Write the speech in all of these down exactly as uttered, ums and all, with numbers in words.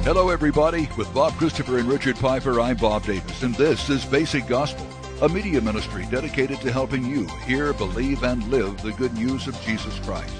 Hello, everybody. With Bob Christopher and Richard Piper, I'm Bob Davis, and this is Basic Gospel, a media ministry dedicated to helping you hear, believe, and live the good news of Jesus Christ.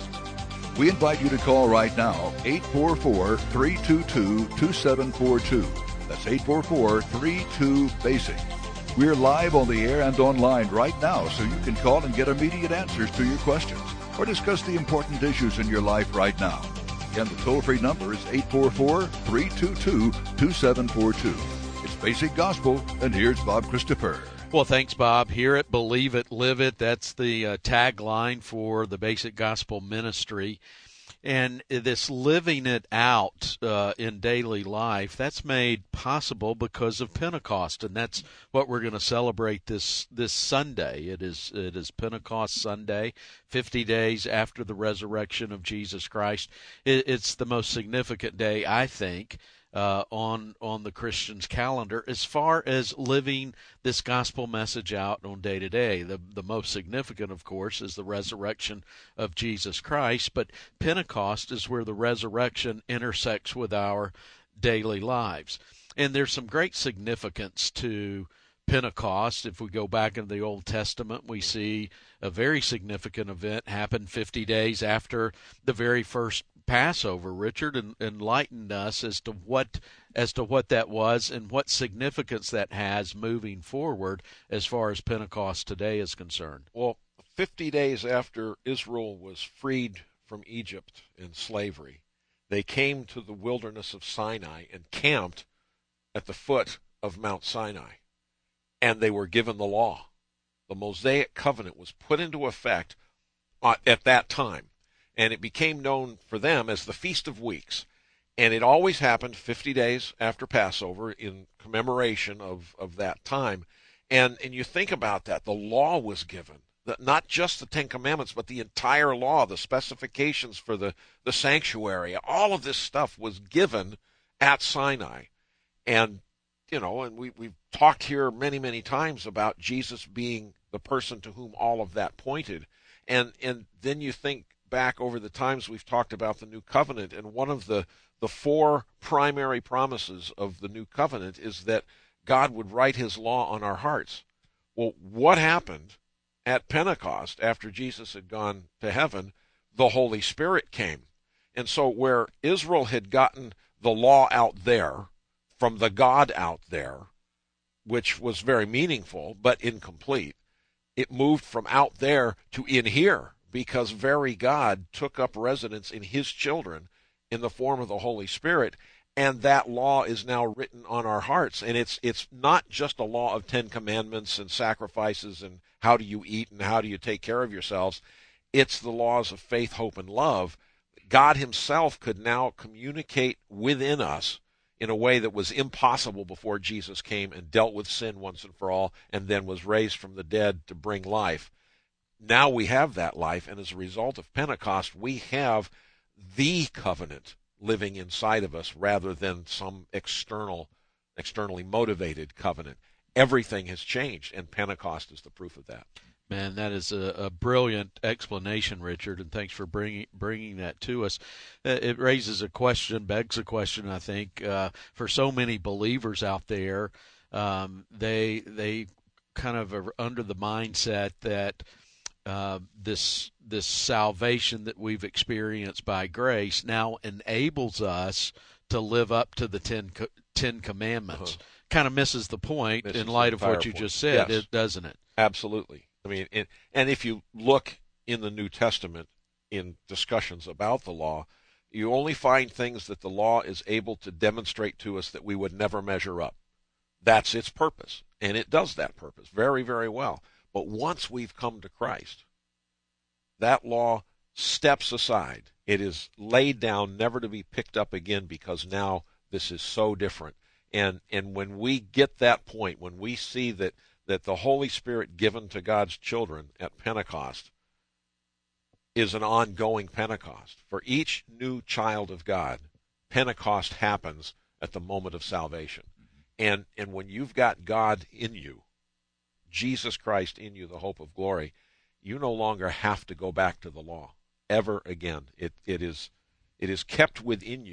We invite you to call right now, eight four four, three two two, two seven four two. That's eight four four, three two, BASIC. We're live on the air and online right now, so you can call and get immediate answers to your questions or discuss the important issues in your life right now. Again, the toll-free number is eight four four, three two two, two seven four two. It's Basic Gospel, and here's Bob Christopher. Well, thanks, Bob. Hear it, believe it, live it. That's the uh, tagline for the Basic Gospel Ministry. And this living it out uh, in daily life, that's made possible because of Pentecost, and that's what we're going to celebrate this this Sunday. It is it is Pentecost Sunday, fifty days after the resurrection of Jesus Christ. It, it's the most significant day, I think, Uh, on on the Christian's calendar as far as living this gospel message out on day to day. The the most significant, of course, is the resurrection of Jesus Christ, but Pentecost is where the resurrection intersects with our daily lives. And there's some great significance to Pentecost. If we go back into the Old Testament, we see a very significant event happen fifty days after the very first Passover. Richard en- enlightened us as to what as to what that was and what significance that has moving forward as far as Pentecost today is concerned. Well, fifty days after Israel was freed from Egypt in slavery, they came to the wilderness of Sinai and camped at the foot of Mount Sinai, and they were given the law. The Mosaic covenant was put into effect at that time, and it became known for them as the Feast of Weeks. And it always happened fifty days after Passover in commemoration of, of that time. And and you think about that, the law was given, that not just the Ten Commandments, but the entire law, the specifications for the, the sanctuary, all of this stuff was given at Sinai. And, you know, and we, we've talked here many, many times about Jesus being the person to whom all of that pointed. And and then you think back over the times we've talked about the New Covenant, and one of the, the four primary promises of the New Covenant is that God would write his law on our hearts. Well, what happened at Pentecost after Jesus had gone to heaven? The Holy Spirit came. And so where Israel had gotten the law out there, from the God out there, which was very meaningful but incomplete, it moved from out there to in here, because very God took up residence in his children in the form of the Holy Spirit, and that law is now written on our hearts. And it's it's not just a law of Ten Commandments and sacrifices and how do you eat and how do you take care of yourselves. It's the laws of faith, hope, and love. God himself could now communicate within us in a way that was impossible before Jesus came and dealt with sin once and for all, and then was raised from the dead to bring life. Now we have that life, and as a result of Pentecost, we have the covenant living inside of us rather than some external, externally motivated covenant. Everything has changed, and Pentecost is the proof of that. Man, that is a, a brilliant explanation, Richard, and thanks for bringing bringing that to us. It raises a question, begs a question, I think, uh, for so many believers out there. Um, they they kind of are under the mindset that Uh, this this salvation that we've experienced by grace now enables us to live up to the Ten Ten Commandments. Uh-huh. Kind of misses the point misses in light of what you point. just said, yes. it, doesn't it? Absolutely. I mean, it, and if you look in the New Testament in discussions about the law, you only find things that the law is able to demonstrate to us that we would never measure up. That's its purpose, and it does that purpose very, very well. But once we've come to Christ, that law steps aside. It is laid down, never to be picked up again, because now this is so different. And and when we get that point, when we see that, that the Holy Spirit given to God's children at Pentecost is an ongoing Pentecost. For each new child of God, Pentecost happens at the moment of salvation. And and when you've got God in you, Jesus Christ in you, the hope of glory, you no longer have to go back to the law ever again. It it is it is kept within you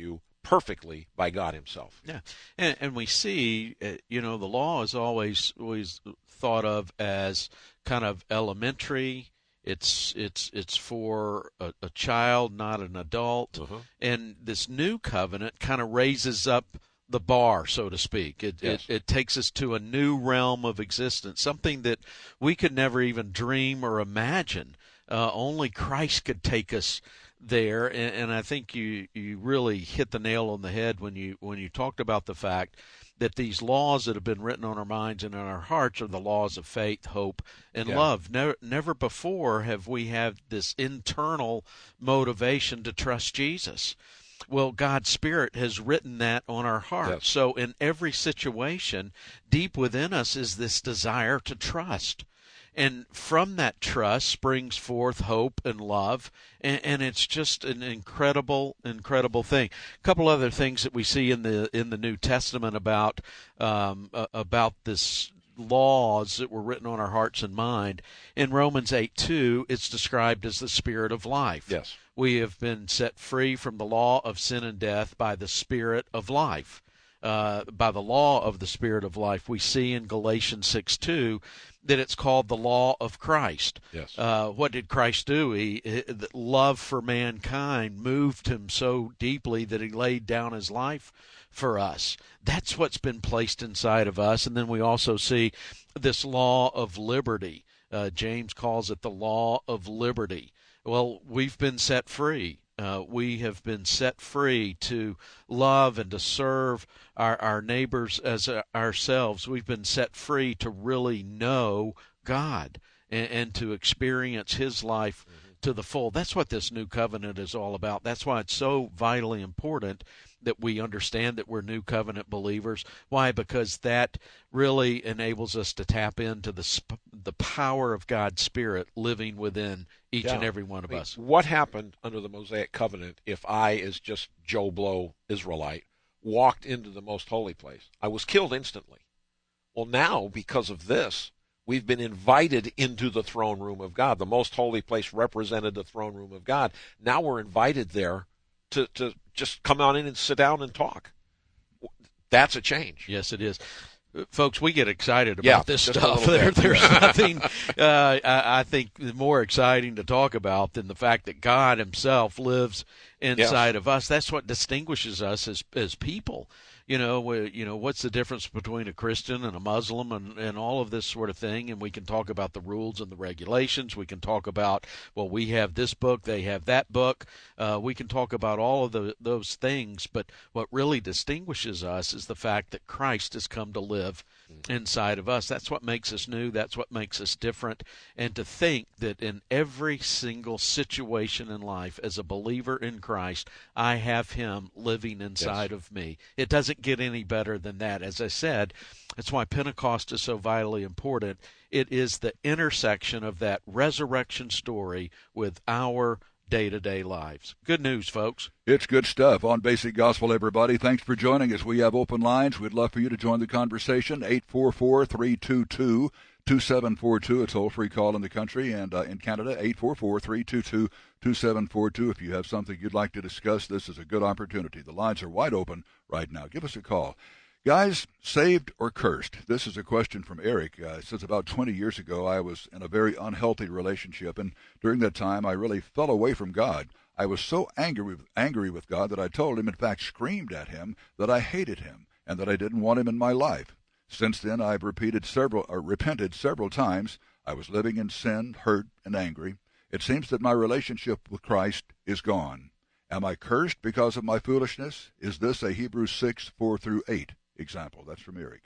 perfectly by God himself. Yeah, and, and we see, uh, you know, the law is always always thought of as kind of elementary. It's it's it's for a, a child, not an adult. Uh-huh. And this new covenant kind of raises up the bar, so to speak. It, Yes. it it takes us to a new realm of existence, something that we could never even dream or imagine. Uh, only Christ could take us there, and, and I think you you really hit the nail on the head when you when you talked about the fact that these laws that have been written on our minds and in our hearts are the laws of faith, hope, and Yeah. love. Never, never before have we had this internal motivation to trust Jesus. Well, God's Spirit has written that on our hearts. Yes. So in every situation, deep within us is this desire to trust. And from that trust springs forth hope and love, and, and it's just an incredible, incredible thing. A couple other things that we see in the in the New Testament about um, uh, about this laws that were written on our hearts and mind. In Romans eight two, it's described as the Spirit of life. Yes. We have been set free from the law of sin and death by the Spirit of life. Uh, by the law of the Spirit of life. We see in Galatians six two that it's called the law of Christ. Yes. Uh, what did Christ do? He, he, the love for mankind moved him so deeply that he laid down his life for us. That's what's been placed inside of us. And then we also see this law of liberty. Uh, James calls it the law of liberty. Well, we've been set free. Uh, we have been set free to love and to serve our, our neighbors as uh, ourselves. We've been set free to really know God and, and to experience His life mm-hmm. to the full. That's what this new covenant is all about. That's why it's so vitally important that we understand that we're new covenant believers. Why? Because that really enables us to tap into the sp- the power of God's Spirit living within each Yeah. and every one of I mean, us. What happened under the Mosaic covenant if I, as just Joe Blow Israelite, walked into the most holy place? I was killed instantly. Well, now, because of this, we've been invited into the throne room of God. The most holy place represented the throne room of God. Now we're invited there to, to just come on in and sit down and talk. That's a change. Yes, it is. Folks, we get excited about Yeah, this just a stuff. little There, bit. there's nothing, uh, I, I think, more exciting to talk about than the fact that God Himself lives inside Yes. of us. That's what distinguishes us as as people. You know, we, you know, what's the difference between a Christian and a Muslim and, and all of this sort of thing? And we can talk about the rules and the regulations. We can talk about, well, we have this book, they have that book. Uh, we can talk about all of the, those things. But what really distinguishes us is the fact that Christ has come to live inside of us. That's what makes us new. That's what makes us different. And to think that in every single situation in life, as a believer in Christ, I have Him living inside Yes. of me. It doesn't get any better than that. As I said, that's why Pentecost is so vitally important. It is the intersection of that resurrection story with our day-to-day lives. Good news, folks. It's good stuff on Basic Gospel, everybody. Thanks for joining us. We have open lines. We'd love for you to join the conversation. eight four four, three two two, two seven four two, a toll-free call in the country and uh, in Canada, eight four four, three two two, two seven four two. If you have something you'd like to discuss, this is a good opportunity. The lines are wide open right now. Give us a call. Guys, saved or cursed? This is a question from Eric. Uh, it says about twenty years ago, I was in a very unhealthy relationship, and during that time, I really fell away from God. I was so angry with, angry with God that I told Him, in fact, screamed at Him, that I hated Him and that I didn't want Him in my life. Since then, I've repeated several, or repented several times. I was living in sin, hurt, and angry. It seems that my relationship with Christ is gone. Am I cursed because of my foolishness? Is this a Hebrews six, four through eight example? That's from Eric.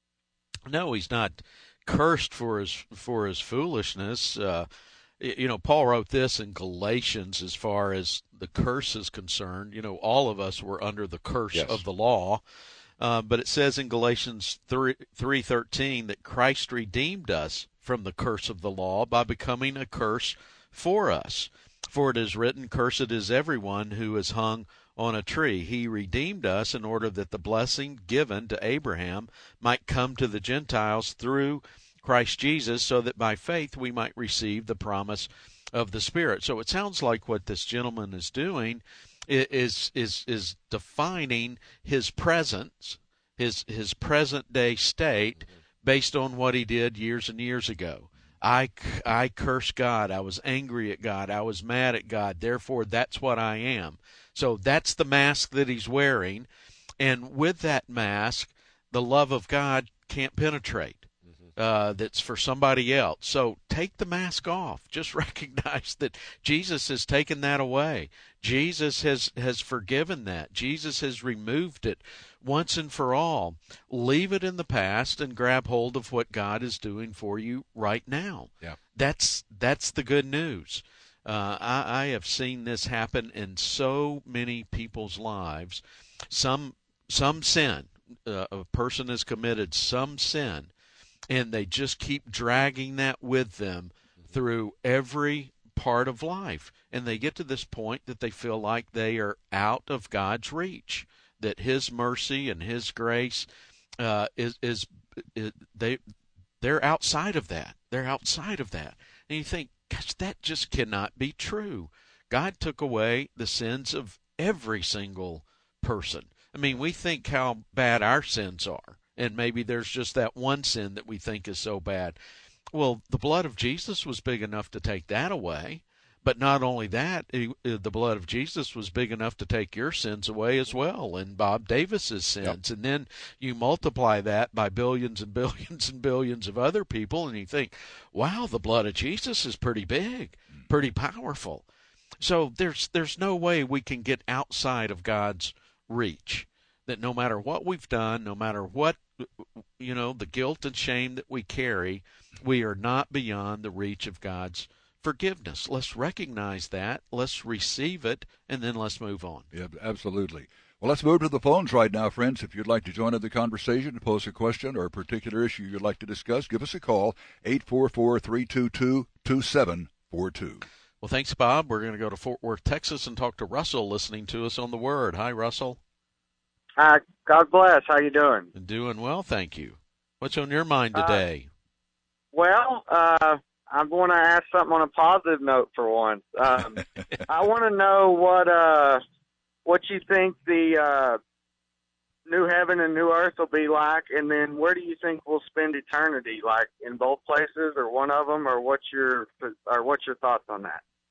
No, he's not cursed for his for his foolishness. Uh, you know, Paul wrote this in Galatians as far as the curse is concerned. You know, all of us were under the curse Yes. of the law. Uh, but it says in Galatians three thirteen that Christ redeemed us from the curse of the law by becoming a curse for us. For it is written, "Cursed is everyone who is hung on a tree." He redeemed us in order that the blessing given to Abraham might come to the Gentiles through Christ Jesus, so that by faith we might receive the promise of the Spirit. So it sounds like what this gentleman is doing is is is defining his presence, his his present day state, based on what he did years and years ago. I, I cursed God. I was angry at God. I was mad at God. Therefore, that's what I am. So that's the mask that he's wearing. And with that mask, the love of God can't penetrate. Uh, that's for somebody else. So take the mask off. Just recognize that Jesus has taken that away. Jesus has, has forgiven that. Jesus has removed it once and for all. Leave it in the past and grab hold of what God is doing for you right now. Yeah. That's that's the good news. Uh, I, I have seen this happen in so many people's lives. Some some sin. Uh, a person has committed some sin, and they just keep dragging that with them through every part of life. And they get to this point that they feel like they are out of God's reach, that his mercy and his grace uh, is, is, is they, they're outside of that. They're outside of that. And you think, gosh, that just cannot be true. God took away the sins of every single person. I mean, we think how bad our sins are. And maybe there's just that one sin that we think is so bad. Well, the blood of Jesus was big enough to take that away. But not only that, the blood of Jesus was big enough to take your sins away as well, and Bob Davis's sins. Yep. And then you multiply that by billions and billions and billions of other people, and you think, wow, the blood of Jesus is pretty big, pretty powerful. So there's there's no way we can get outside of God's reach. That no matter what we've done, no matter what, you know, the guilt and shame that we carry, we are not beyond the reach of God's forgiveness. Let's recognize that, let's receive it, and then let's move on. Yeah, absolutely. Well, let's move to the phones right now, friends. If you'd like to join in the conversation and pose a question or a particular issue you'd like to discuss, give us a call, eight four four, three two two, two seven four two. Well, thanks, Bob. We're going to go to Fort Worth, Texas, and talk to Russell listening to us on the Word. Hi, Russell. Hi, God bless. How you doing? Doing well, thank you. What's on your mind today? Uh, well, uh, I'm going to ask something on a positive note for once. Um, I want to know what uh, what you think the uh, new heaven and new earth will be like, and then where do you think we'll spend eternity? Like in both places, or one of them, or what's your or what's your thoughts on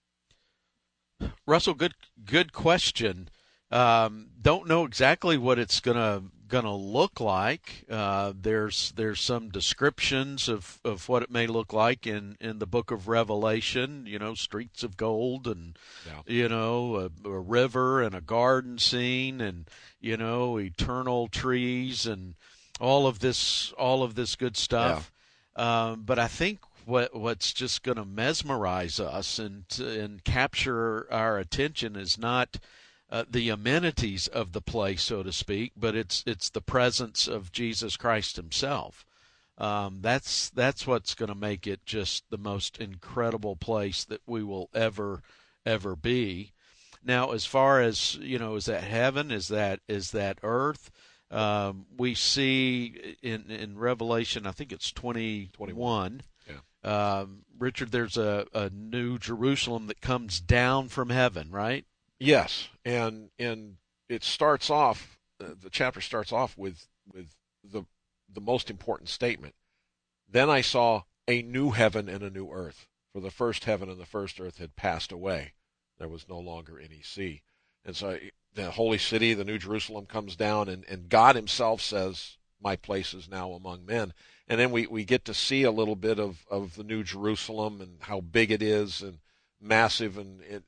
that? Russell, good good question. Um, don't know exactly what it's gonna gonna look like. Uh, there's there's some descriptions of, of what it may look like in, in the book of Revelation. You know, streets of gold, and yeah. you know, a, a river and a garden scene, and you know, eternal trees, and all of this all of this good stuff. Yeah. Um, but I think what what's just going to mesmerize us and and capture our attention is not Uh, the amenities of the place, so to speak, but it's it's the presence of Jesus Christ himself. Um, that's that's what's going to make it just the most incredible place that we will ever ever be. Now, as far as, you know, is that heaven? Is that is that earth? Um, we see in in Revelation, I think it's twenty twenty-one. Yeah. Um, Richard, there's a, a new Jerusalem that comes down from heaven, right? Yes, and and it starts off. Uh, the chapter starts off with with the the most important statement. Then I saw a new heaven and a new earth, for the first heaven and the first earth had passed away. There was no longer any sea, and so the holy city, the New Jerusalem, comes down, and, and God Himself says, "My place is now among men." And then we, we get to see a little bit of, of the New Jerusalem and how big it is and massive, and it.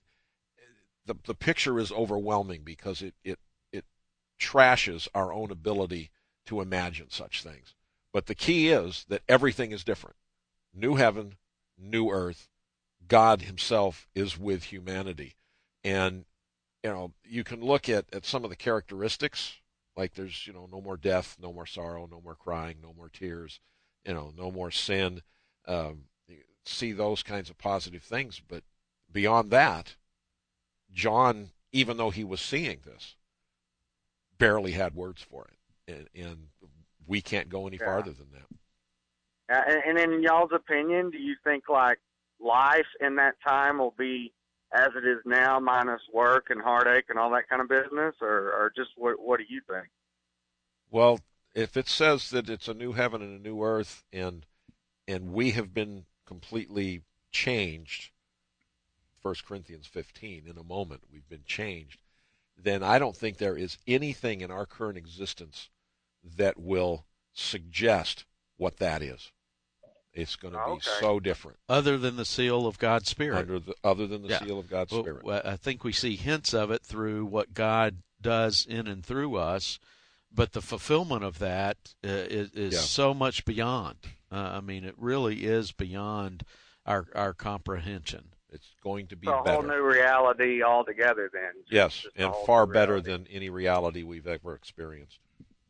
The, the picture is overwhelming because it, it it trashes our own ability to imagine such things. But the key is that everything is different. New heaven, new earth. God himself is with humanity. And, you know, you can look at, at some of the characteristics, like there's, you know, no more death, no more sorrow, no more crying, no more tears, you know, no more sin. Um, you see those kinds of positive things. But beyond that, John, even though he was seeing this, barely had words for it, and, and we can't go any yeah. farther than that. Uh, and, and in y'all's opinion, do you think like life in that time will be as it is now, minus work and heartache and all that kind of business, or, or just what, what do you think? Well, if it says that it's a new heaven and a new earth, and and we have been completely changed, First Corinthians fifteen, in a moment we've been changed, then I don't think there is anything in our current existence that will suggest what that is. It's going to be okay. so different. Other than the seal of God's Spirit. Under the, other than the Yeah. seal of God's well, Spirit. I think we see hints of it through what God does in and through us, but the fulfillment of that uh, is, is Yeah. so much beyond. Uh, I mean, it really is beyond our our comprehension. It's going to be It's a better. whole new reality altogether then. Just- yes, just a and whole far new better reality. than any reality we've ever experienced.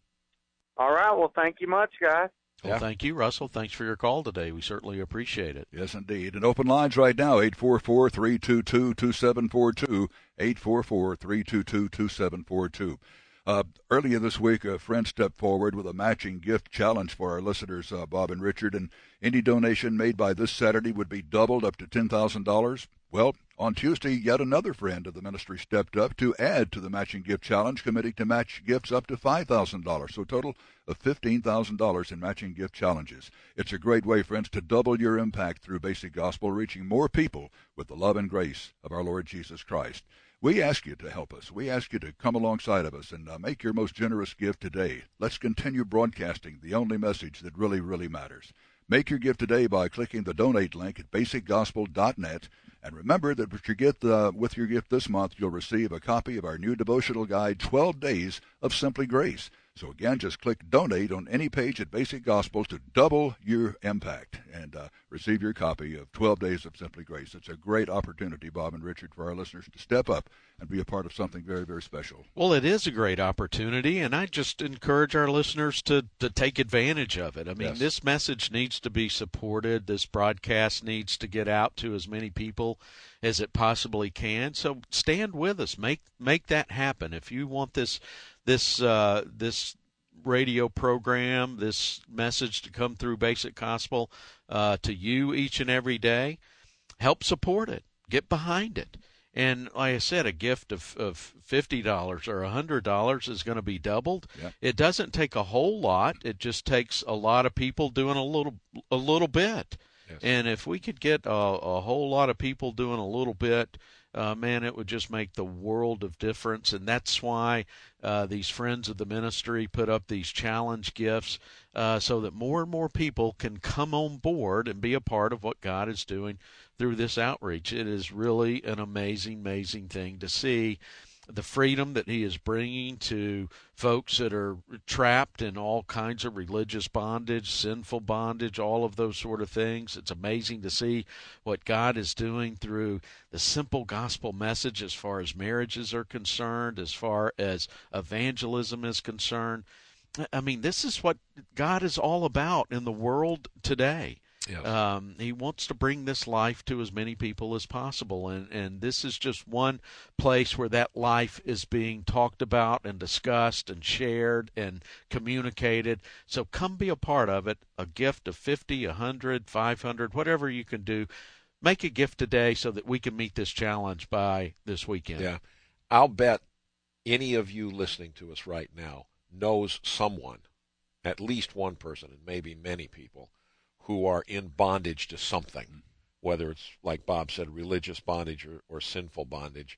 All right. Well, thank you much, guys. Well, Yeah. thank you, Russell. Thanks for your call today. We certainly appreciate it. Yes, indeed. And open lines right now, eight four four, three two two, two seven four two, eight four four, three two two, two seven four two. Uh, earlier this week, a friend stepped forward with a matching gift challenge for our listeners, uh, Bob and Richard, and any donation made by this Saturday would be doubled up to ten thousand dollars. Well, on Tuesday, yet another friend of the ministry stepped up to add to the matching gift challenge, committing to match gifts up to five thousand dollars, so a total of fifteen thousand dollars in matching gift challenges. It's a great way, friends, to double your impact through Basic Gospel, reaching more people with the love and grace of our Lord Jesus Christ. We ask you to help us. We ask you to come alongside of us and uh, make your most generous gift today. Let's continue broadcasting the only message that really, really matters. Make your gift today by clicking the donate link at basic gospel dot net. And remember that with your gift, uh, with your gift this month, you'll receive a copy of our new devotional guide, twelve Days of Simply Grace. So again, just click donate on any page at Basic Gospel to double your impact and uh, receive your copy of twelve Days of Simply Grace. It's a great opportunity, Bob and Richard, for our listeners to step up and be a part of something very, very special. Well, it is a great opportunity, and I just encourage our listeners to, to take advantage of it. I mean, Yes. This message needs to be supported. This broadcast needs to get out to as many people as it possibly can. So stand with us. Make make that happen. If you want this this uh, this radio program, this message to come through Basic Gospel uh, to you each and every day, help support it. Get behind it. And like I said, a gift of, of fifty dollars or one hundred dollars is going to be doubled. Yep. It doesn't take a whole lot. It just takes a lot of people doing a little a little bit. Yes. And if we could get a, a whole lot of people doing a little bit, uh, man, it would just make the world of difference. And that's why uh, these friends of the ministry put up these challenge gifts uh, so that more and more people can come on board and be a part of what God is doing through this outreach. It is really an amazing, amazing thing to see the freedom that he is bringing to folks that are trapped in all kinds of religious bondage, sinful bondage, all of those sort of things. It's amazing to see what God is doing through the simple gospel message as far as marriages are concerned, as far as evangelism is concerned. I mean, this is what God is all about in the world today. Yes. Um, he wants to bring this life to as many people as possible, and, and this is just one place where that life is being talked about and discussed and shared and communicated. So come be a part of it. A gift of fifty, a hundred, five hundred, whatever you can do. Make a gift today so that we can meet this challenge by this weekend. Yeah. I'll bet any of you listening to us right now knows someone, at least one person, and maybe many people, who are in bondage to something, whether it's, like Bob said, religious bondage or, or sinful bondage.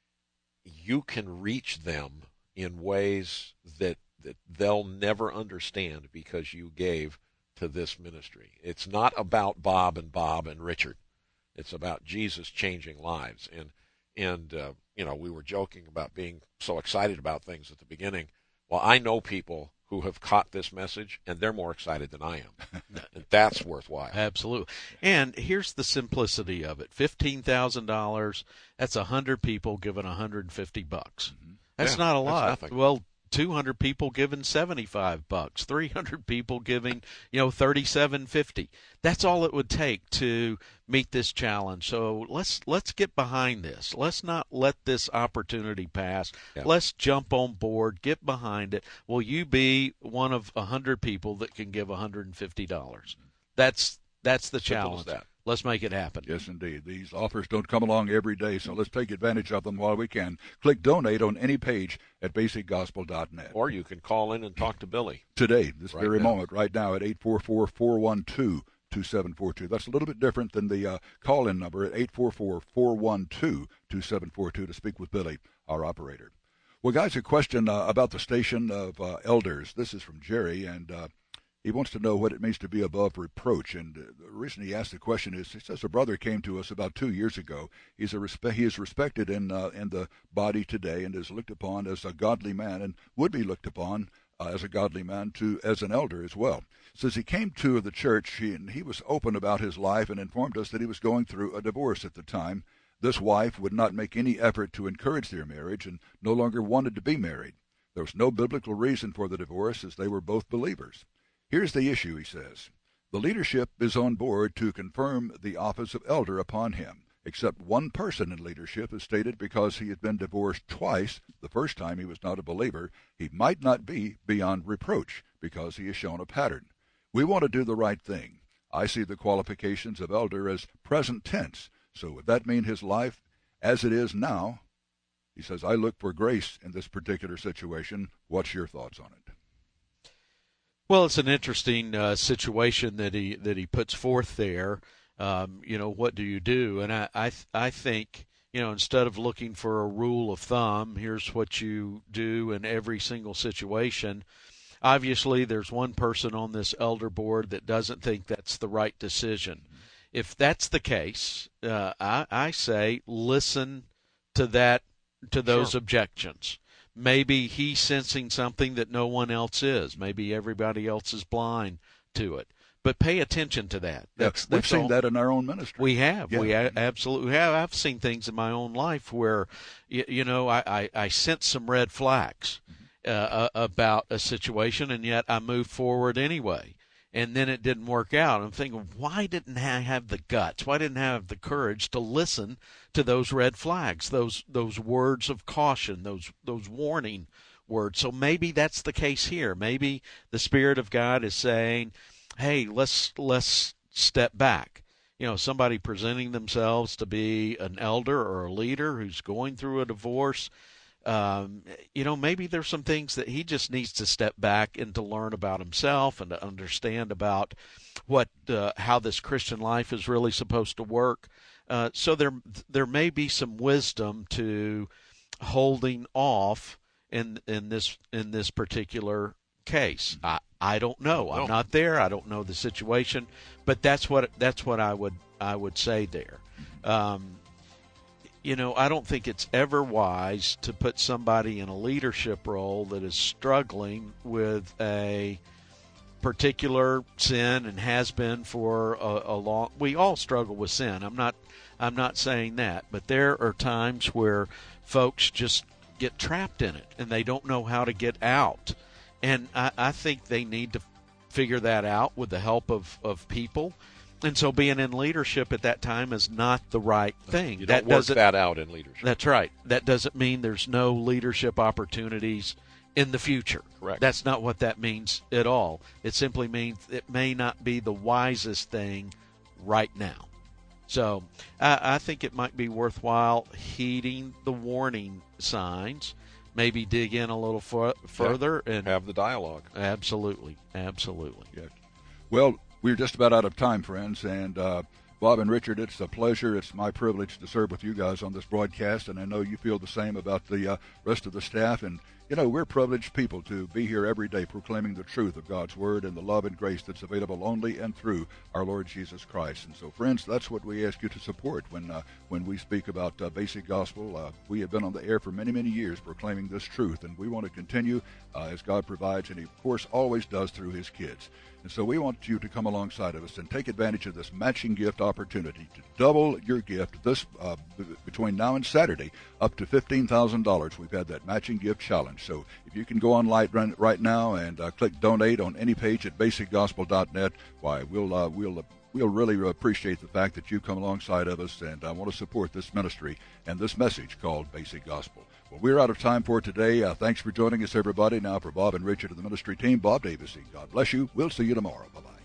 You can reach them in ways that, that they'll never understand because you gave to this ministry. It's not about Bob and Bob and Richard. It's about Jesus changing lives. And, and uh, you know, we were joking about being so excited about things at the beginning. Well, I know people who have caught this message, and they're more excited than I am. And that's worthwhile. Absolutely. And here's the simplicity of it. fifteen thousand dollars, that's one hundred people giving one hundred fifty bucks. That's Yeah, not a that's lot. nothing. Well, two hundred people giving seventy-five bucks, three hundred people giving, you know, thirty-seven fifty. That's all it would take to meet this challenge. So let's let's get behind this. Let's not let this opportunity pass. Yeah. Let's jump on board, get behind it. Will you be one of one hundred people that can give one hundred fifty dollars? That's that's the Simple as challenge. that. Let's make it happen. Yes, indeed. These offers don't come along every day, so let's take advantage of them while we can. Click Donate on any page at basic gospel dot net. Or you can call in and talk to Billy. Today, this right very now. moment, right now at eight four four, four one two, two seven four two. That's a little bit different than the uh, call-in number at eight four four, four one two, two seven four two to speak with Billy, our operator. Well, guys, a question uh, about the station of uh, elders. This is from Jerry, and uh, he wants to know what it means to be above reproach. And uh, the reason he asked the question is, he says a brother came to us about two years ago. He's a respe- he is respected in uh, in the body today and is looked upon as a godly man and would be looked upon uh, as a godly man to as an elder as well. Says he came to the church he, and he was open about his life and informed us that he was going through a divorce at the time. This wife would not make any effort to encourage their marriage and no longer wanted to be married. There was no biblical reason for the divorce as they were both believers. Here's the issue, he says. The leadership is on board to confirm the office of elder upon him, except one person in leadership has stated because he had been divorced twice, the first time he was not a believer, he might not be beyond reproach because he has shown a pattern. We want to do the right thing. I see the qualifications of elder as present tense, so would that mean his life as it is now? He says, I look for grace in this particular situation. What's your thoughts on it? Well, it's an interesting uh, situation that he that he puts forth there. Um, you know, what do you do? And I I, th- I think, you know, instead of looking for a rule of thumb, here's what you do in every single situation. Obviously, there's one person on this elder board that doesn't think that's the right decision. If that's the case, uh, I, I say listen to that to those Sure. objections. Maybe he's sensing something that no one else is. Maybe everybody else is blind to it. But pay attention to that. That's, yeah, we've that's seen all. that in our own ministry. We have. Yeah. We a- absolutely have. I've seen things in my own life where, you, you know, I, I, I sense some red flags uh, uh, about a situation, and yet I moved forward anyway. And then it didn't work out. I'm thinking, why didn't I have the guts? Why didn't I have the courage to listen to those red flags, those those words of caution, those those warning words? So maybe that's the case here. Maybe the Spirit of God is saying, hey, let's let's step back. You know, somebody presenting themselves to be an elder or a leader who's going through a divorce. Um, you know, maybe there's some things that he just needs to step back and to learn about himself and to understand about what uh, how this Christian life is really supposed to work. Uh, so there there may be some wisdom to holding off in in this in this particular case. I I don't know. I'm not there. I don't know the situation, but that's what that's what I would I would say there. Um, You know, I don't think it's ever wise to put somebody in a leadership role that is struggling with a particular sin and has been for a, a long. We all struggle with sin. I'm not. I'm not saying that, but there are times where folks just get trapped in it and they don't know how to get out. And I, I think they need to figure that out with the help of, of people. And so being in leadership at that time is not the right thing. You that don't work doesn't, that out in leadership. That's right. That doesn't mean there's no leadership opportunities in the future. Correct. That's not what that means at all. It simply means it may not be the wisest thing right now. So I, I think it might be worthwhile heeding the warning signs, maybe dig in a little fu- further. Yeah. and Have the dialogue. Absolutely. Absolutely. Yes. Well, we're just about out of time, friends, and uh, Bob and Richard, it's a pleasure. It's my privilege to serve with you guys on this broadcast, and I know you feel the same about the uh, rest of the staff. And, you know, we're privileged people to be here every day proclaiming the truth of God's Word and the love and grace that's available only and through our Lord Jesus Christ. And so, friends, that's what we ask you to support when uh, when we speak about uh, Basic Gospel. Uh, we have been on the air for many, many years proclaiming this truth, and we want to continue uh, as God provides, and He, of course, always does through His kids. And so we want you to come alongside of us and take advantage of this matching gift opportunity to double your gift this uh, b- between now and Saturday up to fifteen thousand dollars. We've had that matching gift challenge. So if you can go online right, right now and uh, click donate on any page at basic gospel dot net, why, we'll, uh, we'll, uh, we'll really appreciate the fact that you come alongside of us and uh, want to support this ministry and this message called Basic Gospel. Well, we're out of time for today. Uh, thanks for joining us, everybody. Now for Bob and Richard and the ministry team, Bob Davison. God bless you. We'll see you tomorrow. Bye-bye.